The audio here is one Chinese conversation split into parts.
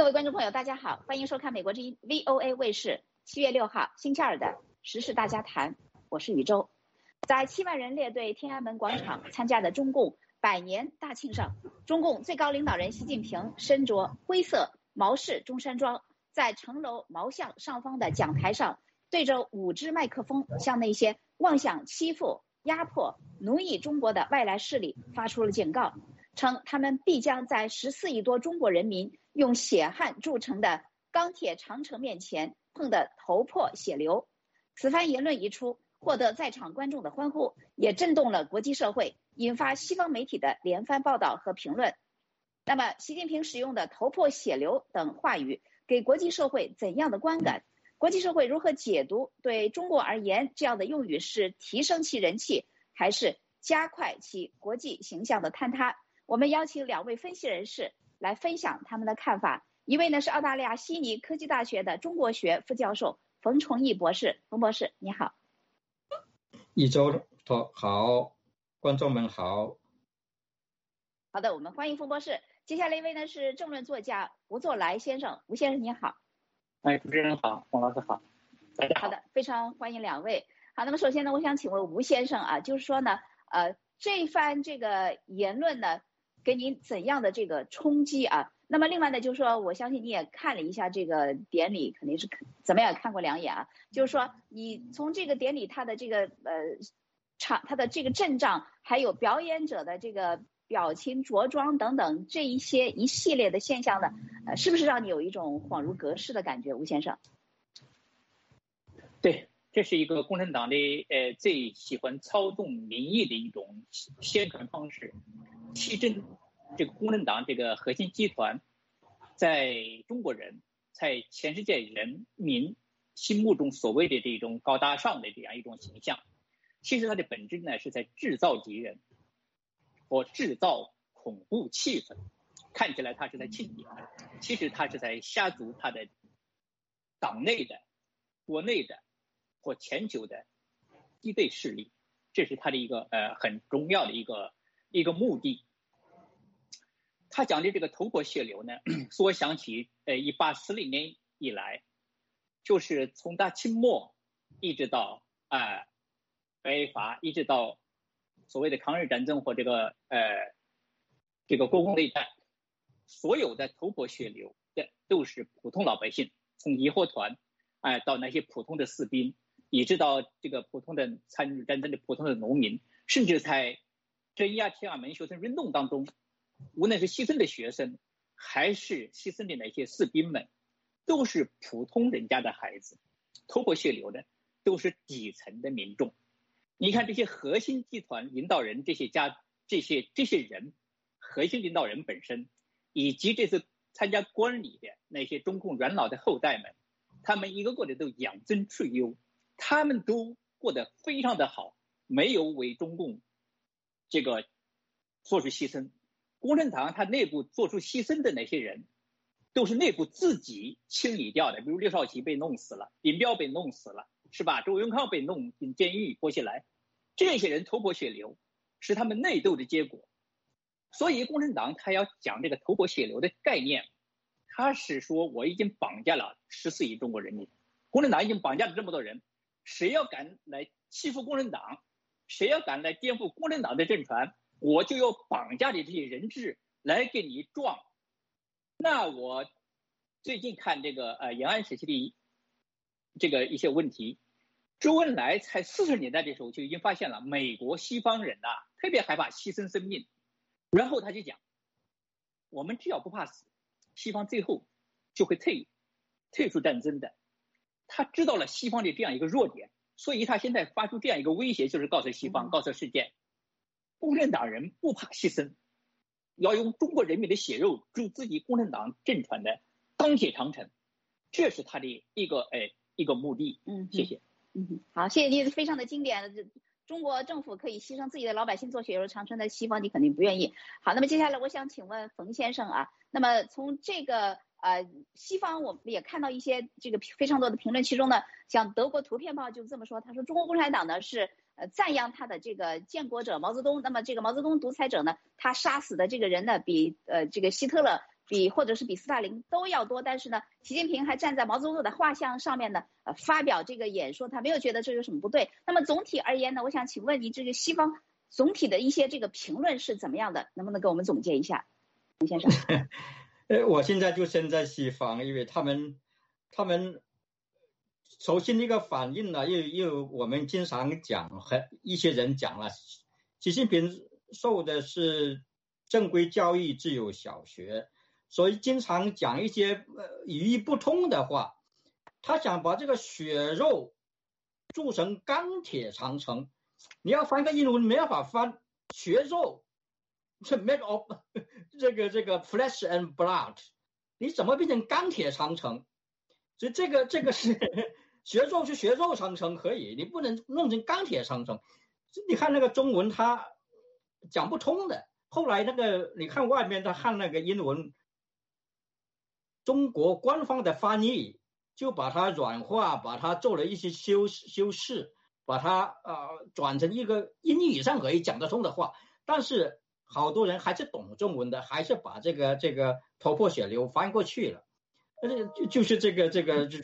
各位观众朋友，大家好，欢迎收看美国之音 VOA 卫视7月6号星期二的时事大家谈，我是宇宙。在7万人列队天安门广场参加的中共100年大庆上，中共最高领导人习近平身着灰色毛式中山装，在城楼毛巷上方的讲台上，对着5支麦克风，向那些妄想欺负、压迫、奴役中国的外来势力发出了警告，称他们必将在14亿多中国人民用血汗铸成的钢铁长城面前碰得头破血流。此番言论一出，获得在场观众的欢呼，也震动了国际社会，引发西方媒体的连番报道和评论。那么习近平使用的头破血流等话语给国际社会怎样的观感？国际社会如何解读？对中国而言，这样的用语是提升其人气，还是加快其国际形象的坍塌？我们邀请2位分析人士来分享他们的看法。一位呢是澳大利亚悉尼科技大学的中国学副教授冯崇义博士。冯博士你好。 一周好，观众们好。 好的，我们欢迎冯博士。接下来一位呢是政论作家吴作来先生。吴先生你好。 主持人好，王老师好，大家好。 好的，非常欢迎2位。好，那么首先呢，我想请问吴先生啊，就是说呢，这一番这个言论呢，给您怎样的这个冲击啊？那么另外呢，就是说，我相信你也看了一下这个典礼，肯定是怎么样看过2眼啊？就是说，你从这个典礼它的这个它的这个阵仗，还有表演者的这个表情、着装等等这一系列的现象呢，是不是让你有一种恍如隔世的感觉，吴先生？ 对，这是一个共产党的最喜欢操纵民意的一种宣传方式，提振这个共产党这个核心集团在中国人，在全世界人民心目中所谓的这种高大上的这样一种形象。其实它的本质呢是在制造敌人或制造恐怖气氛，看起来它是在庆典，其实它是在下足它的党内的、国内的或全球的敌对势力，这是它的一个很重要的一个目的。他讲的这个头破血流呢，使我想起1840年以来，就是从大清末一直到北伐，一直到所谓的抗日战争或这个国共内战，所有的头破血流的都是普通老百姓，从义和团到那些普通的士兵，一直到这个普通的参与战争的普通的农民，甚至在镇压天安门学生运动当中，无论是牺牲的学生还是牺牲的那些士兵们，都是普通人家的孩子，头破血流的都是底层的民众。你看这些核心集团领导人，这些人，核心领导人本身，以及这次参加观礼的那些中共元老的后代们，他们一个个的都养尊处优，他们都过得非常的好，没有为中共这个做出牺牲。共产党他内部做出牺牲的那些人，都是内部自己清理掉的，比如刘少奇被弄死了，林彪被弄死了，是吧？周永康被弄进监狱剥下来，这些人头破血流是他们内斗的结果。所以共产党他要讲这个头破血流的概念，他是说我已经绑架了14亿中国人民，共产党已经绑架了这么多人，谁要敢来欺负共产党，谁要敢来颠覆共产党的政权，我就要绑架的这些人质来给你撞。那我最近看这个延安时期的这个一些问题，周恩来才40年代的时候就已经发现了美国西方人特别害怕牺牲生命，然后他就讲，我们只要不怕死，西方最后就会退出战争的。他知道了西方的这样一个弱点，所以他现在发出这样一个威胁，就是告诉西方，告诉世界，共产党人不怕牺牲，要用中国人民的血肉筑自己共产党政权的钢铁长城，这是他的一个目的。谢谢。 好，谢谢你，非常的经典。中国政府可以牺牲自己的老百姓做血肉长城的西方你肯定不愿意。好，那么接下来我想请问冯先生啊，那么从这个西方我们也看到一些这个非常多的评论，其中呢像德国图片报就这么说，他说中国共产党呢是赞扬他的这个建国者毛泽东，那么这个毛泽东独裁者呢，他杀死的这个人呢比这个希特勒或者是比斯大林都要多，但是呢，习近平还站在毛泽东的画像上面呢，发表这个演说，他没有觉得这有什么不对。那么总体而言呢，我想请问你，这个西方总体的一些这个评论是怎么样的？能不能给我们总结一下，陈先生？ 我现在就身在西方，因为他们首先一个反应呢，又我们经常讲，一些人讲了，习近平受的是正规教育，只有小学，所以经常讲一些语义不通的话。他想把这个血肉铸成钢铁长城，你要翻个英文没办法翻，血肉是 made of 这个 flesh and blood， 你怎么变成钢铁长城？所以这个是血肉是血肉长城可以，你不能弄成钢铁长城。你看那个中文他讲不通的，后来那个你看外面他看那个英文，中国官方的翻译就把它软化，把它做了一些修饰，把它转成一个英语上可以讲得通的话，但是好多人还是懂中文的，还是把这个头破血流翻过去了。就是这个就是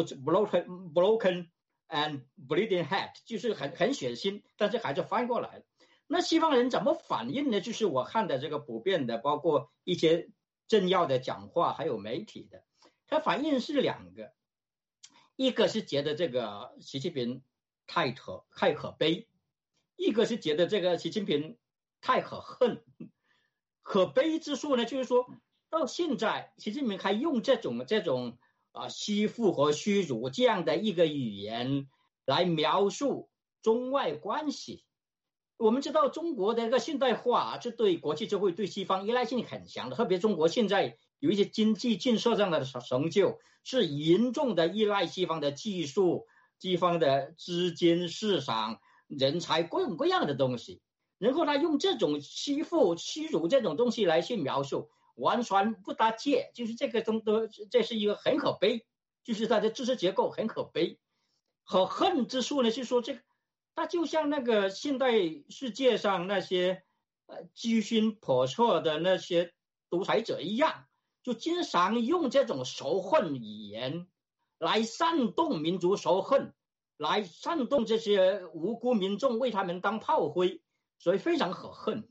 broken and bleeding head， 就是很血腥，但是还是翻过来了。那西方人怎么反应呢？就是我看的这个普遍的，包括一些政要的讲话，还有媒体的，他反应是两个，一个是觉得这个习近平太可悲，一个是觉得这个习近平太可恨。可悲之处呢，就是说到现在习近平还用这种虚负和虚辱这样的一个语言来描述中外关系。我们知道中国的一个现代化，这对国际社会对西方依赖性很强的，特别中国现在有一些经济建设上的成就，是严重的依赖西方的技术、西方的资金市场、人才各种各样的东西，然后他用这种虚负虚辱这种东西来去描述，完全不搭界，就是这是一个很可悲，就是它的知识结构很可悲。可恨之处呢，是说这个它就像那个现代世界上那些居心叵测的那些独裁者一样，就经常用这种仇恨语言来煽动民族仇恨，来煽动这些无辜民众为他们当炮灰，所以非常可恨。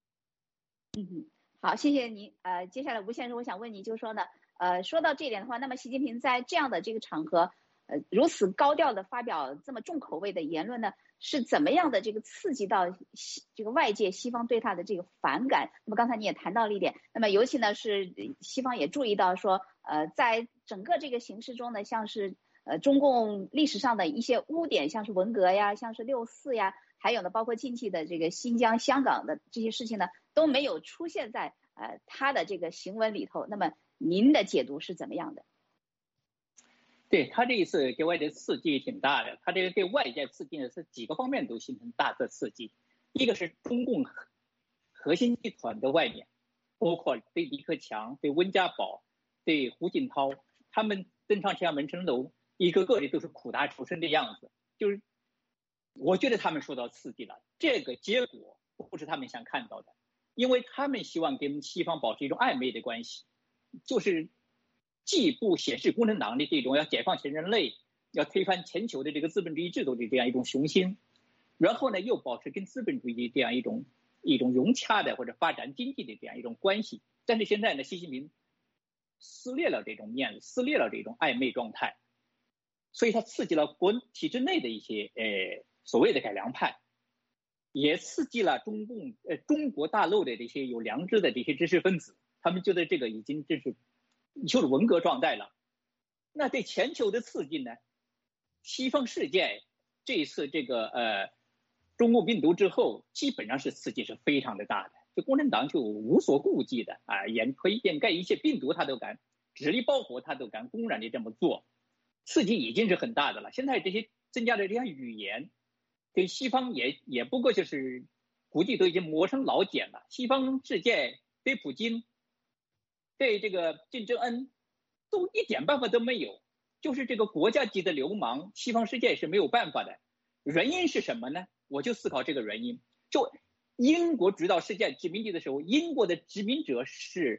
好，谢谢您。接下来吴先生，我想问你，就是说呢，说到这一点的话，那么习近平在这样的这个场合，如此高调的发表这么重口味的言论呢，是怎么样的这个刺激到这个外界西方对他的这个反感？那么刚才你也谈到了一点，那么尤其呢是西方也注意到说，在整个这个形势中呢，像是中共历史上的一些污点，像是文革呀，像是6·4呀，还有呢包括近期的这个新疆、香港的这些事情呢，都没有出现在他的这个行文里头。那么您的解读是怎么样的？ 对，他这一次给外界刺激挺大的，他这个对外界刺激呢是几个方面都形成大的刺激。一个是中共核心集团的外面，包括对李克强、对温家宝、对胡锦涛，他们登上天安门城楼，一个个的都是苦大仇深的样子，就是我觉得他们受到刺激了，这个结果不是他们想看到的，因为他们希望跟西方保持一种暧昧的关系，就是既不显示共产党的这种要解放全人类、要推翻全球的这个资本主义制度的这样一种雄心，然后呢又保持跟资本主义这样一种融洽的或者发展经济的这样一种关系。但是现在呢，习近平撕裂了这种面子，撕裂了这种暧昧状态，所以他刺激了国体制内的一些所谓的改良派，也刺激了中国大陆的这些有良知的这些知识分子，他们觉得这个已经就是文革状态了。那对全球的刺激呢？西方世界这一次这个中共病毒之后，基本上是刺激是非常的大的，就共产党就无所顾忌的可以掩盖一切病毒他都敢，纸粒爆火他都敢公然的这么做，刺激已经是很大的了。现在这些增加的这些语言，对西方也不过就是估计都已经磨成老茧了。西方世界对普京、对这个金正恩都一点办法都没有，就是这个国家级的流氓，西方世界是没有办法的。原因是什么呢？我就思考这个原因。就英国主导世界殖民地的时候，英国的殖民者是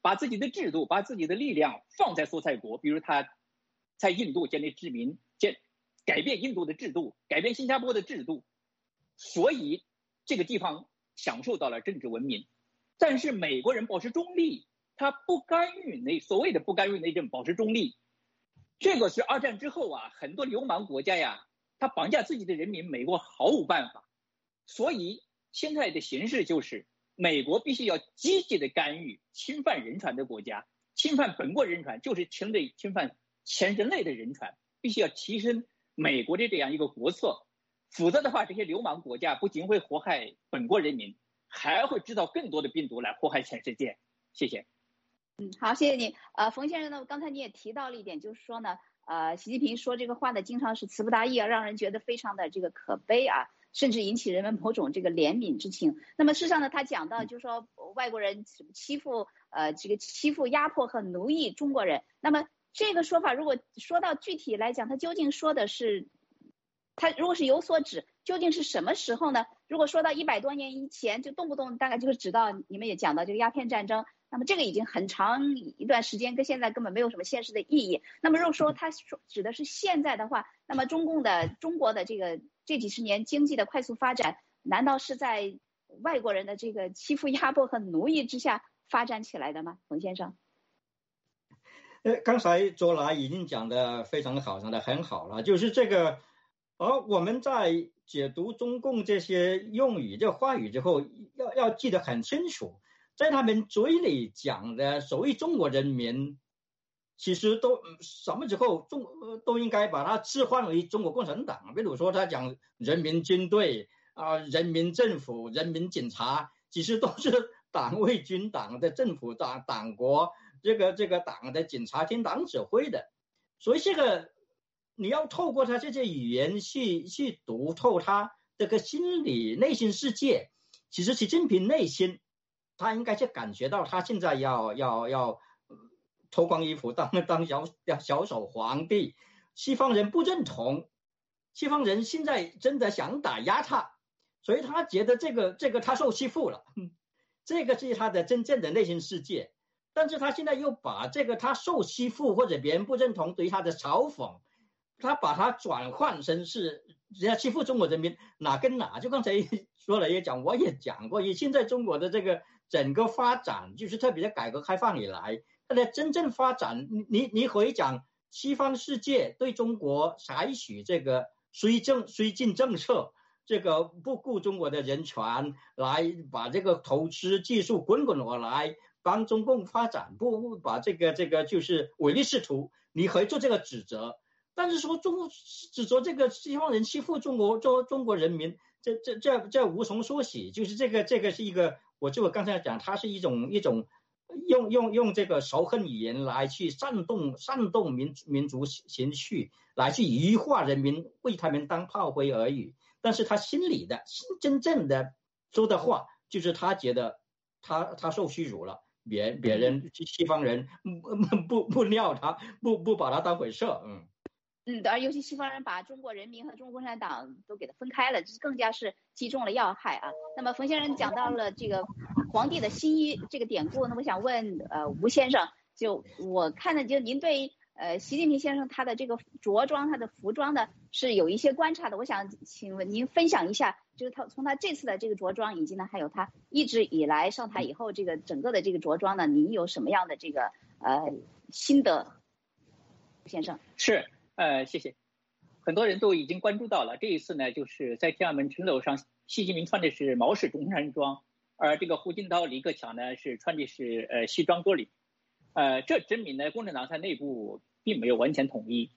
把自己的制度、把自己的力量放在所在国，比如他在印度建立殖民，改变印度的制度，改变新加坡的制度，所以这个地方享受到了政治文明。但是美国人保持中立，他不干预所谓的不干预内政，保持中立。这个是二战之后啊，很多流氓国家呀，他绑架自己的人民，美国毫无办法。所以现在的形势就是美国必须要积极的干预侵犯人权的国家，侵犯本国人权就是侵犯全人类的人权，必须要提升美国的这样一个国策，否则的话，这些流氓国家不仅会祸害本国人民，还会制造更多的病毒来祸害全世界。谢谢。 好，谢谢你。冯先生呢，刚才你也提到了一点，就是说呢，习近平说这个话呢，经常是词不达意啊，让人觉得非常的这个可悲啊，甚至引起人们某种这个怜悯之情。那么事实上呢，他讲到就是说外国人欺负压迫和奴役中国人，那么这个说法如果说到具体来讲，他究竟说的是，他如果是有所指，究竟是什么时候呢？如果说到100多年以前，就动不动大概就是指到你们也讲到这个鸦片战争，那么这个已经很长一段时间，跟现在根本没有什么现实的意义。那么如果说他指的是现在的话，那么中国的这几十年经济的快速发展，难道是在外国人的这个欺负、压迫和奴役之下发展起来的吗？冯先生？ 刚才周来已经讲得非常好，讲得很好了，就是这个。而我们在解读中共这些用语、这话语之后，要记得很清楚，在他们嘴里讲的所谓中国人民，其实都什么时候都应该把它置换为中国共产党。比如说他讲人民军队人民政府、人民警察，其实都是党卫军党的政府党国这个党的警察听党指挥的，所以这个。你要透过他这些语言去读透他这个心理内心世界。其实习近平内心他应该是感觉到他现在要脱光衣服当小手皇帝，西方人不认同，西方人现在真的想打压他，所以他觉得这个他受欺负了，这个是他的真正的内心世界。但是他现在又把这个他受欺负或者别人不认同对他的嘲讽，他把它转换成是人家欺负中国人民，哪跟哪。就刚才说了也讲，我也讲过，现在中国的这个整个发展，就是特别的改革开放以来，它的真正发展，你可以讲西方世界对中国采取这个绥靖政策，这个不顾中国的人权，来把这个投资技术滚而来，帮中共发展，不把这个就是唯利是图，你可以做这个指责。但是说指责这个西方人欺负中国人民，这无从说起。就是这个是一个，我刚才讲，它是一种用这个仇恨语言来去煽动民族情绪，来去愚化人民，为他们当炮灰而已。但是他心里的真正的说的话，就是他觉得他受屈辱了，别人西方人不料他，不把他当回事。 而尤其西方人把中国人民和中国共产党都给它分开了，这更加是击中了要害啊。那么冯先生讲到了这个皇帝的新衣这个典故，那我想问吴先生，就我看的就您对习近平先生他的这个着装、他的服装的是有一些观察的，我想请问您分享一下，就是从他这次的这个着装，以及呢还有他一直以来上台以后这个整个的这个着装呢，您有什么样的这个心得？吴先生是。谢谢。很多人都已经关注到了，这一次呢，就是在天安门城楼上，习近平穿的是毛式中山装，而这个胡锦涛、李克强呢是穿的是西装革履。这证明呢，共产党在内部并没有完全统一。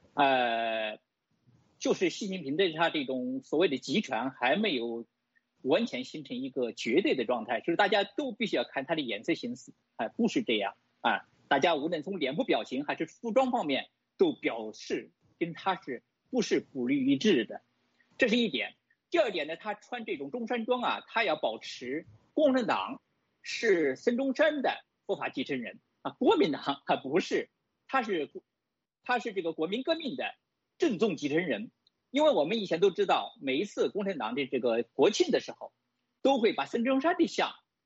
就是习近平的他这种所谓的集权还没有完全形成一个绝对的状态，就是大家都必须要看他的颜色行事，不是这样啊。大家无论从脸部表情还是服装方面，都表示跟他不是步履一致的，这是一点。第二点呢，他穿这种中山装啊，他要保持共产党是孙中山的合法继承人啊，国民党他不是，他是这个国民革命的正宗继承人。因为我们以前都知道，每一次共产党的这个国庆的时候，都会把孙中山的像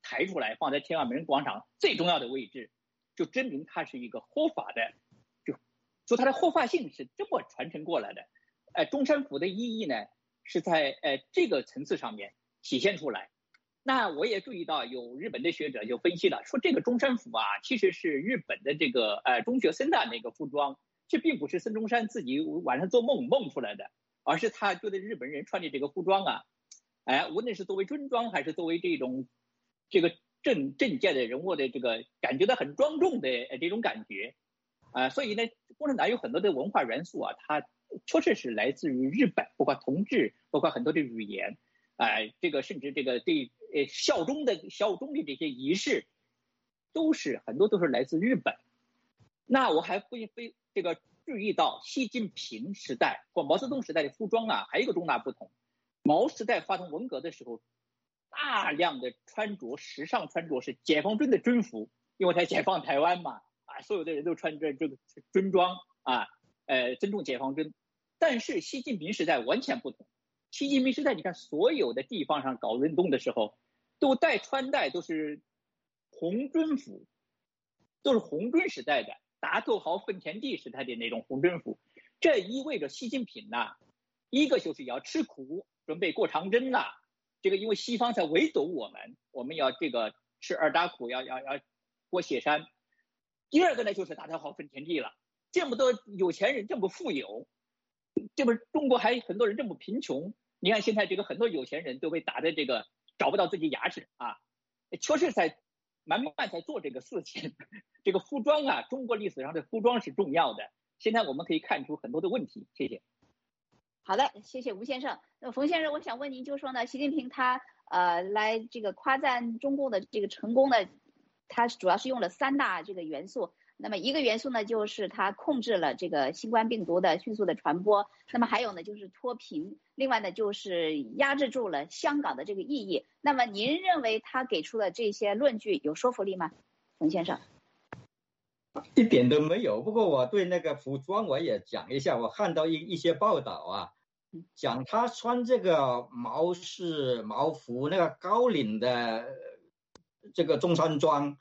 抬出来放在天安门广场最重要的位置，就证明它是一个合法的，就它的合法性是这么传承过来的。中山府的意义呢是在这个层次上面体现出来。那我也注意到有日本的学者就分析了，说这个中山服啊，其实是日本的这个中学生的那个服装，这并不是孙中山自己晚上做梦出来的，而是他觉得日本人穿的这个服装啊，无论是作为军装还是作为这个政界的人物的这个感觉到很庄重的这种感觉，所以呢，共产党有很多的文化元素啊，它确实是来自于日本，包括同志，包括很多的语言。这个甚至这个对效忠的这些仪式，很多都是来自日本。那我还这个注意到习近平时代或毛泽东时代的服装啊，还有一个重大不同。毛时代发动文革的时候，大量的时尚穿着是解放军的军服，因为他解放台湾嘛，所有的人都穿着这个军装尊重解放军。但是习近平时代完全不同。习近平时代，你看所有的地方上搞运动的时候，穿戴都是红军服，都是红军时代的大土豪分田地时代的那种红军服。这意味着习近平呢，一个就是要吃苦，准备过长征了。这个因为西方在围堵我们要这个吃二大苦，要过雪山。第二个呢，就是大土豪分田地了，这么多有钱人这么富有，这不中国还很多人这么贫穷。你看现在这个很多有钱人都被打的这个找不到自己牙齿啊，确实在慢慢在做这个事情。这个服装啊，中国历史上的服装是重要的。现在我们可以看出很多的问题。谢谢。 好的，谢谢吴先生。那冯先生，我想问您，就是说呢，习近平他来这个夸赞中共的这个成功呢，他主要是用了3大这个元素。那么一个元素呢，就是它控制了这个新冠病毒的迅速的传播。那么还有呢，就是脱贫。另外呢，就是压制住了香港的这个意义。那么您认为他给出的这些论据有说服力吗，冯先生？ 一点都没有。不过我对那个服装我也讲一下，我看到一些报道啊，讲他穿这个毛服那个高领的这个中山装，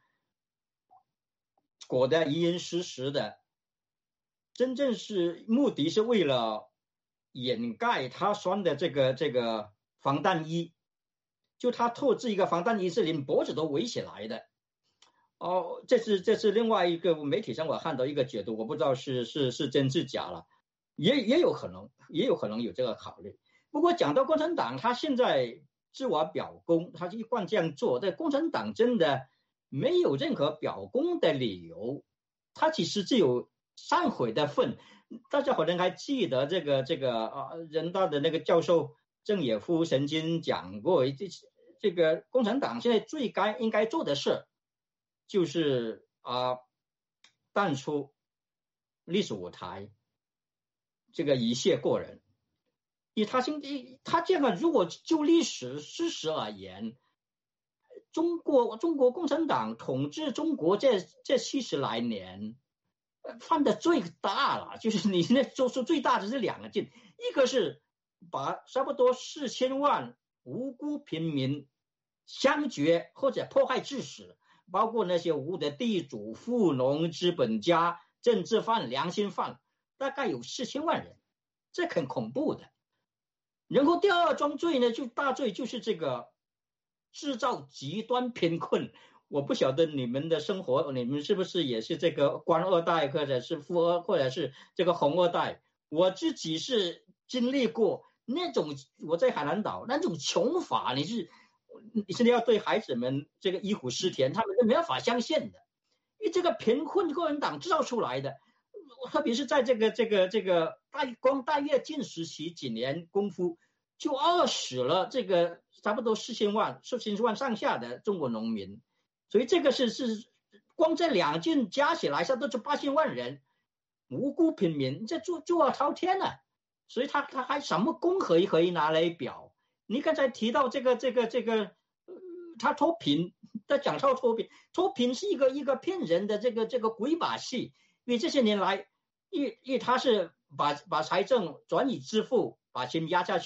裹得严严实实的，真正是目的是为了掩盖他穿的这个防弹衣，就他特制一个防弹衣是连脖子都围起来的。这是另外一个媒体上我看到一个解读，我不知道是真是假了，也有可能有这个考虑。不过讲到共产党，他现在自我表功，他一贯这样做，但共产党真的没有任何表功的理由，他其实只有忏悔的份。大家可能还记得这个人大的那个教授郑也夫曾经讲过，这个共产党现在应该做的事就是淡出历史舞台，这个一泻过人。以他这样，如果就历史事实而言，中国共产党统治中国这70来年，犯的最大了，就是你那做出最大的是2个劲，一个是把差不多4000万无辜平民枪决或者迫害致死，包括那些无辜的地主、富农、资本家、政治犯、良心犯，大概有4000万人，这很恐怖的。然后第二桩罪呢，就大罪就是这个制造极端贫困。我不晓得你们的生活，你们是不是也是这个官二代，或者是富二，或者是这个红二代？我自己是经历过那种，我在海南岛那种穷法，你是要对孩子们这个忆苦思甜，他们是没办法相信的。因为这个贫困共产党制造出来的，特别是在这个大跃进时期几年功夫，就饿死了这个差不多4000万上下的中国农民。所以这个是光这2件加起来，差不多就8000万人无辜平民，这就要滔天了。所以他还什么功可以拿来表？你刚才提到这个他脱贫，他讲到脱贫是一个骗人的这个鬼把戏。因为这些年来，因为他是把财政转移支付，把钱压下去，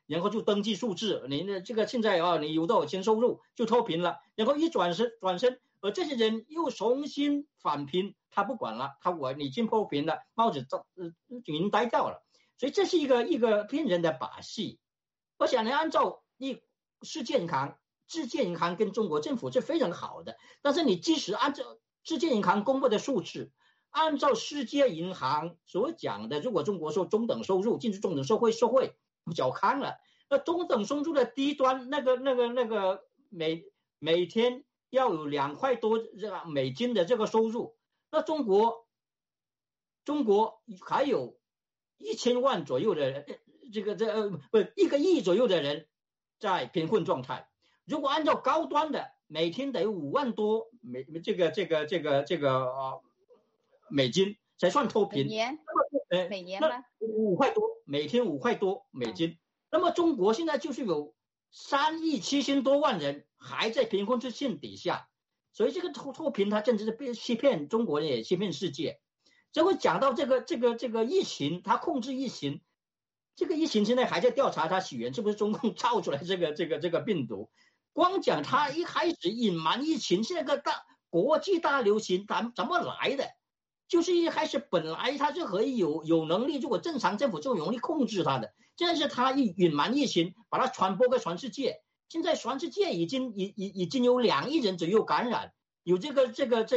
然后就登记数字，你的这个现在你有多少钱收入就脱贫了，然后一转身，这些人又重新返贫，他不管了，你已经脱贫了，帽子已经摘掉了，所以这是一个骗人的把戏。我想呢，按照世界银行跟中国政府是非常好的，但是你即使按照世界银行公布的数字，按照世界银行所讲的，如果中国说中等收入进入中等社会，小康了，那中等收入的低端那个每天要有2块多美金的这个收入，那中国还有1000万左右的人，1个亿左右的人在贫困状态。如果按照高端的，每天得有5万多美金才算脱贫。 每年吗 ？5块多，每天5块多美金。那么中国现在就是有3亿7000多万人还在贫困之线底下，所以这个脱贫它真的是欺骗中国人，也欺骗世界。这会讲到这个疫情，它控制疫情，这个疫情现在还在调查它起源是不是中共造出来这个病毒。光讲它一开始隐瞒疫情，现在个国际大流行怎么来的？就是一开始本来它就可以有能力，如果正常政府就容易控制它的，现在是它隐瞒疫情，把它传播给全世界。现在全世界已经有2亿人左右感染，有这个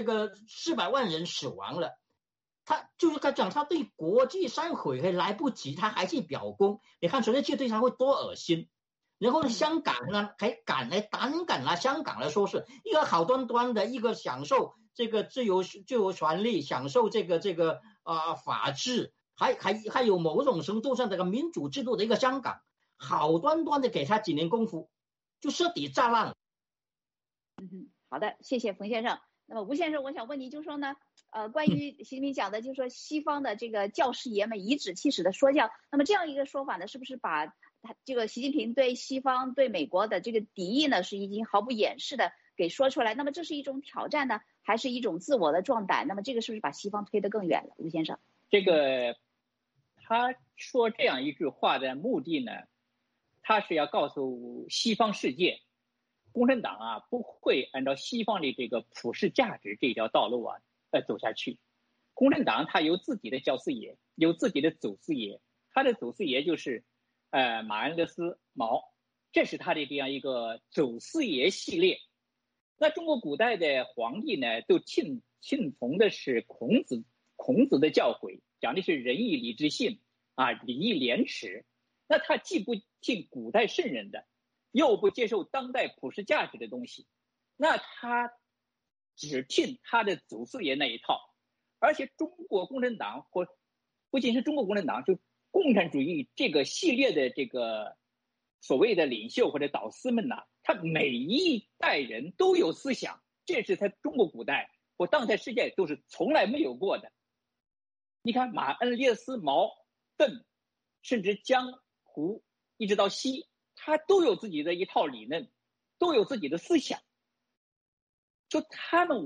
400万人死亡了。他讲他对国际忏悔还来不及，他还去表功。你看全世界对他会多恶心。然后呢，香港呢还胆敢拿香港来说是一个好端端的一个享受这个自由权利，享受这个法治，还有某种程度上这个民主制度的一个香港，好端端的给他几年功夫就彻底炸烂了。 好的，谢谢冯先生。那么吴先生，我想问你，就是说呢，关于习近平讲的，就是说西方的这个教师爷们颐指气使的说教，那么这样一个说法呢，是不是把他这个习近平对西方对美国的这个敌意呢，是已经毫不掩饰的给说出来？那么这是一种挑战呢，还是一种自我的壮胆？那么这个是不是把西方推得更远了？吴先生， 这个他说这样一句话的目的呢，他是要告诉西方世界，共产党啊不会按照西方的这个普世价值这条道路啊走下去。共产党他有自己的教师爷，有自己的祖师爷，他的祖师爷就是马恩勒斯毛，这是他的这样一个祖师爷系列。那中国古代的皇帝呢，都信从的是孔子的教诲，讲的是仁义礼智信啊，礼义廉耻。那他既不信古代圣人的，又不接受当代普世价值的东西，那他只听他的祖师爷那一套。而且中国共产党或不仅是中国共产党，就共产主义这个系列的这个所谓的领袖或者导师们呐，他每一代人都有思想，这是在中国古代或当代世界都是从来没有过的。你看马恩列斯毛邓，甚至江湖一直到西，他都有自己的一套理论，都有自己的思想。就他们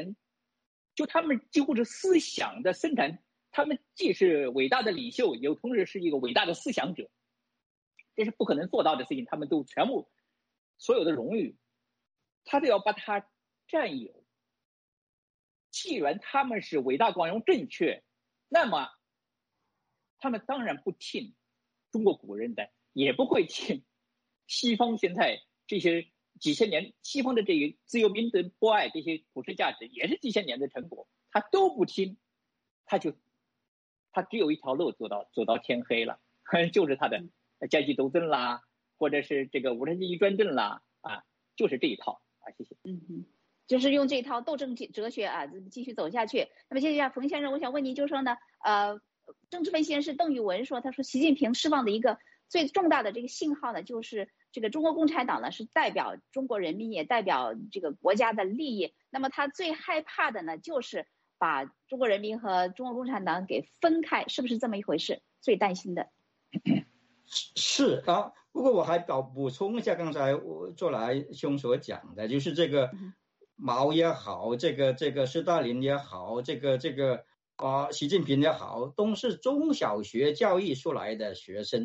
几乎是思想的生产，他们既是伟大的领袖，也同时是一个伟大的思想者，这是不可能做到的事情，他们都全部所有的荣誉他都要把它占有。既然他们是伟大光荣正确，那么他们当然不听中国古人的，也不会听西方现在这些几千年西方的这个自由民主博爱这些普世价值，也是几千年的成果，他都不听，他只有一条路走到天黑了，就是他的阶级斗争啦，或者是这个无产阶级专政啦，啊，就是这一套啊。谢谢。 就是用这套斗争哲学啊，继续走下去。那么谢谢冯先生，我想问您，就是说呢，政治分析人士邓玉文说，他说习近平释放的一个最重大的这个信号呢，就是这个中国共产党呢是代表中国人民，也代表这个国家的利益。那么他最害怕的呢，就是把中国人民和中国共产党给分开，是不是这么一回事？最担心的是啊。不过我还补充一下刚才我周来兄所讲的，就是这个毛也好，这个斯大林也好，这个习近平也好，都是中小学教育出来的学生。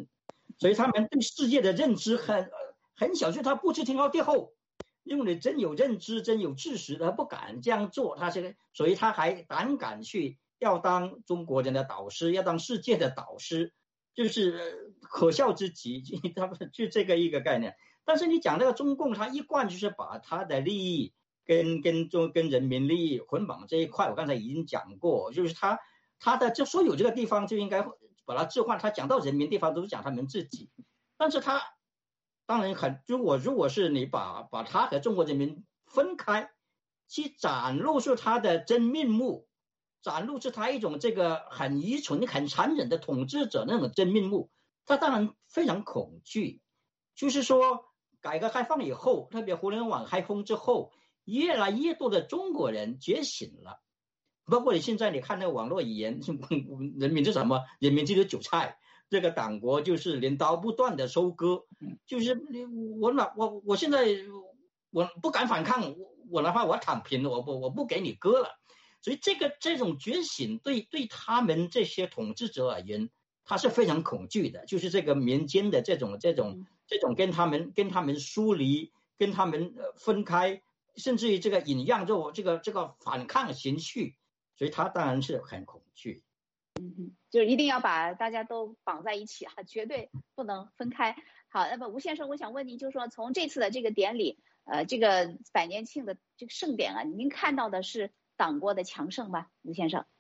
所以他们对世界的认知很小，所以他不知天高地厚，因为真有认知、真有知识，他不敢这样做，所以他还胆敢去要当中国人的导师，要当世界的导师，就是可笑之极，他们就这个一个概念。但是你讲那个中共，他一贯就是把他的利益跟人民利益捆绑这一块，我刚才已经讲过，就是他的就所有这个地方就应该把它置换，他讲到人民地方都是讲他们自己，但是他当然如果是你把他和中国人民分开，去展露出他的真面目，展露出他一种这个很愚蠢、很残忍的统治者那种真面目，他当然非常恐惧。就是说，改革开放以后，特别互联网开通之后，越来越多的中国人觉醒了。包括现在你看那个网络语言，人民是什么？人民就是韭菜，这个党国就是镰刀不断的收割，就是我现在我不敢反抗，我哪怕我躺平了，我不给你割了。所以这种觉醒对他们这些统治者而言，他是非常恐惧的，就是这个民间的这种跟他们疏离，跟他们分开，甚至于这个引让这个反抗情绪，所以他当然是很恐惧。 就一定要把大家都绑在一起绝对不能分开。好，那么吴先生，我想问您，就是说从这次的这个典礼，这个100年庆的这个盛典啊，您看到的是党国的强盛吗？吴先生？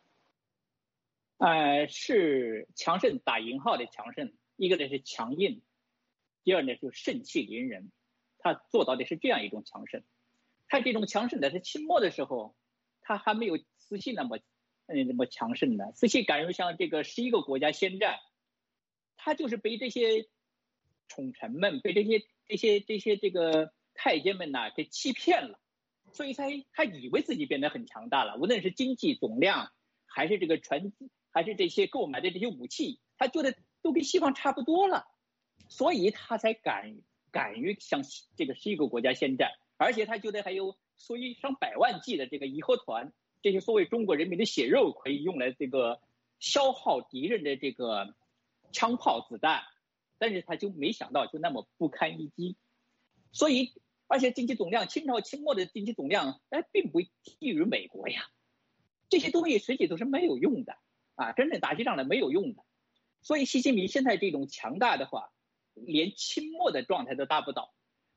是强盛打引号的强盛，一个呢是强硬，第二呢就是盛气凌人，他做到的是这样一种强盛。他这种强盛的是清末的时候，他还没有慈禧那么强盛的。慈禧赶入像这个11个国家宣战，他就是被这些宠臣们，被这些这个太监们呐给欺骗了，所以他以为自己变得很强大了，无论是经济总量，还是这个还是这些购买的这些武器，他觉得都跟西方差不多了，所以他才敢于向这个11个国家宣战，而且他觉得还有所以上百万计的这个义和团，这些所谓中国人民的血肉可以用来这个消耗敌人的这个枪炮子弹，但是他就没想到就那么不堪一击。所以而且经济总量，清朝清末的经济总量并不低于美国呀，这些东西实际都是没有用的真正打击仗的没有用的。所以习近平现在这种强大的话，连清末的状态都达不到。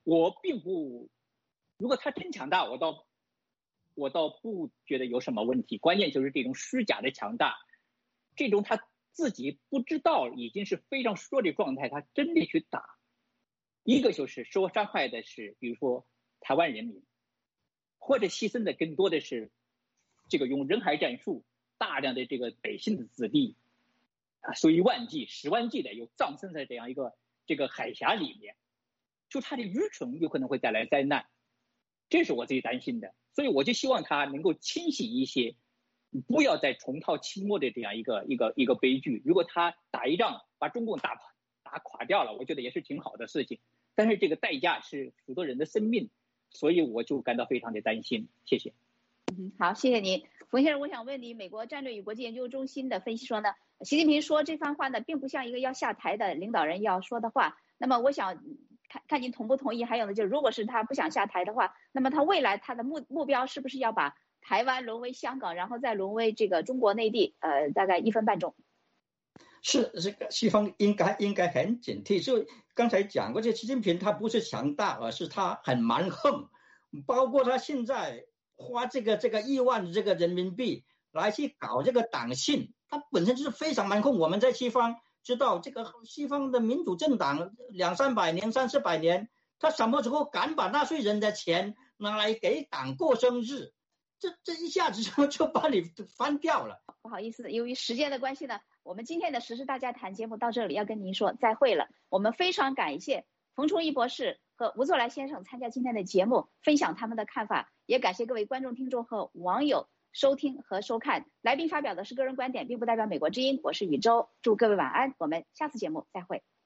如果他真强大，我倒不觉得有什么问题。关键就是这种虚假的强大，这种他自己不知道已经是非常弱的状态，他真的去打。一个就是受伤害的是比如说台湾人民，或者牺牲的更多的是这个用人海战术，大量的这个百姓的子弟数以万计、10万计的又葬身在这样一个这个海峡里面，就他的愚蠢有可能会带来灾难，这是我最担心的。所以我就希望他能够清醒一些，不要再重蹈清末的这样一个悲剧。如果他打一仗把中共打垮掉了，我觉得也是挺好的事情，但是这个代价是许多人的生命，所以我就感到非常的担心。谢谢。 好，谢谢您。冯先生，我想问你，美国战略与国际研究中心的分析说呢，习近平说这番话呢，并不像一个要下台的领导人要说的话。那么我想看您同不同意？还有呢，就是如果是他不想下台的话，那么他未来他的目标是不是要把台湾沦为香港，然后再沦为这个中国内地？大概1分半钟。 是这个西方应该很警惕。就刚才讲过，这习近平他不是强大，而是他很蛮横，包括他现在花这个1万这个人民币来去搞这个党庆，他本身就是非常蛮横。我们在西方知道，这个西方的民主政党200-300年、300-400年，他什么时候敢把纳税人的钱拿来给党过生日？这一下子就把你翻掉了。 不好意思，由于时间的关系呢，我们今天的时事大家谈节目到这里要跟您说再会了。我们非常感谢冯崇义博士和吴作来先生参加今天的节目，分享他们的看法，也感谢各位观众、听众和网友收听和收看。来宾发表的是个人观点，并不代表美国之音。我是宇宙，祝各位晚安，我们下次节目再会。